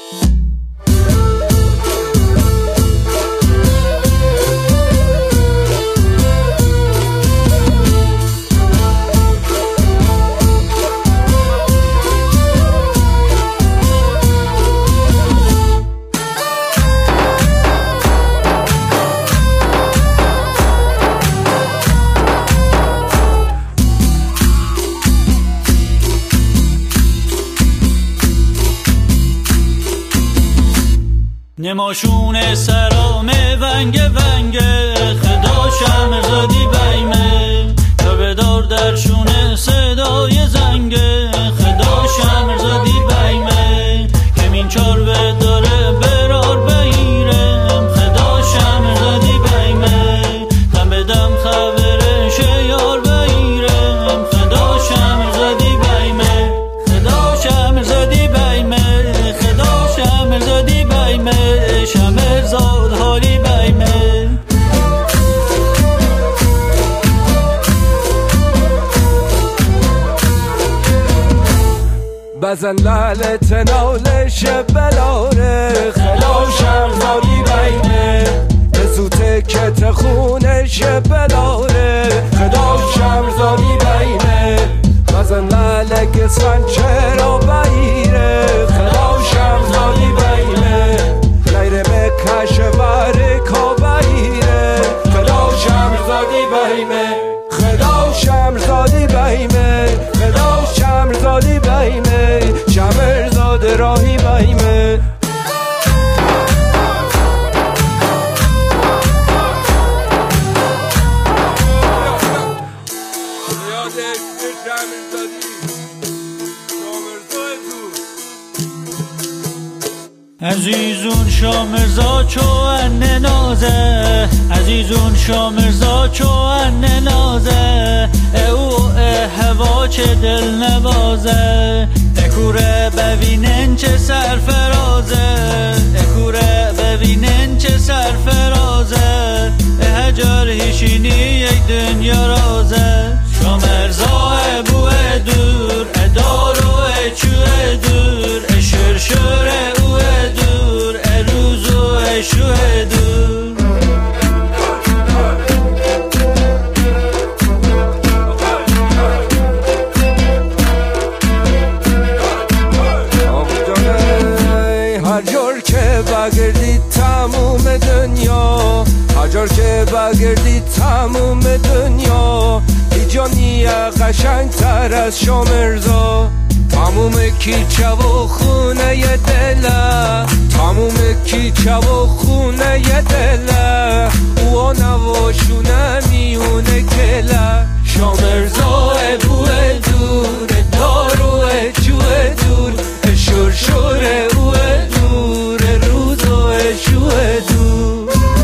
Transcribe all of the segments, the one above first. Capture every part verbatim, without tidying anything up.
نماشون سرام ونگ ونگ خدا شمرزادی بیمه تا بدار درشون صدای زنگ خدا شمرزادی بیمه کمین چار بداره برار بیرم خدا شمرزادی بیمه دم بدم خبرش یار بیرم خدا شمرزادی بیمه خدا شمرزادی بیمه خدا شمرزادی بیمه شمرزاد حالی بیمه بزن لالت نالش بلاره خلا شمرزادی بیمه بزوته کت خونش بلاره خدا شمرزادی بیمه بزن لالک سن چرا بیره خدا شمرزادی بیمه غیر بکش ورکا بیره خدا شمرزادی بیمه خدا شمرزادی بیمه خدا شمرزادی بیمه شمرزاد راهی بیمه عزیزون شامرزا چو انه نازه عزیزون شامرزا چو انه نازه او هوا چه دل نوازه اکوره ببینن چه سرفرازه اکوره ببینن چه سرفرازه هجر هیشینی یک دنیا رازه شامرزا بوه دور ادار و اچوه دور اشرشور اوه دور اروز و اشوه دور هر جور که بگردی تموم دنیا هر جور که بگردی تموم دنیا هیچ قشنگ تر از شامرزا تموم کیچه و خونه دله تموم کیچه و خونه دله او نواشونه میونه گله شامرزا بوه دور دارو جوه دور شرشور اوه دور روز و شوه دور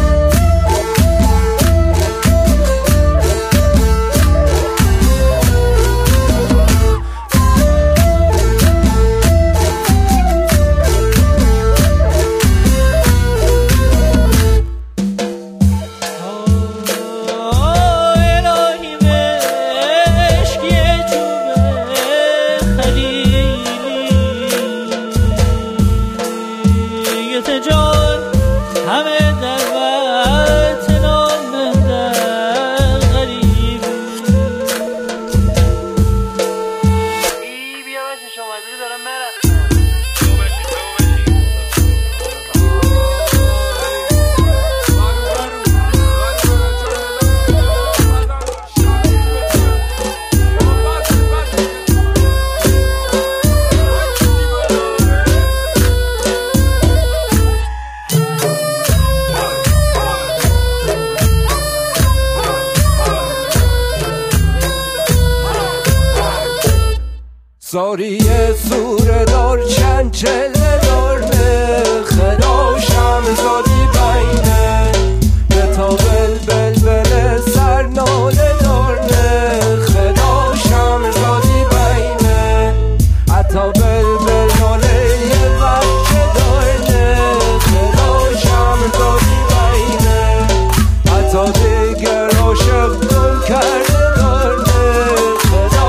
ساری سوره دار چند چله دارنه خدا شمرزادی بینه به تا بل بل بل سر ناله دارنه خدا شمرزادی بینه حتی بل بل ناله یه بچه دارنه خدا شمرزادی بینه حتی دیگر عاشق گل کرده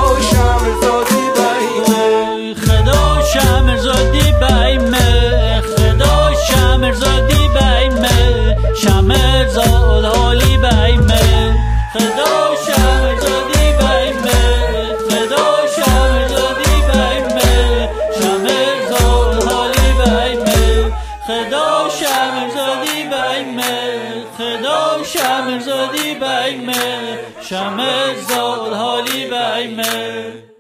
شمرزادی بیمه خدا شمرزادی بیمه شمرزاد حالی بیمه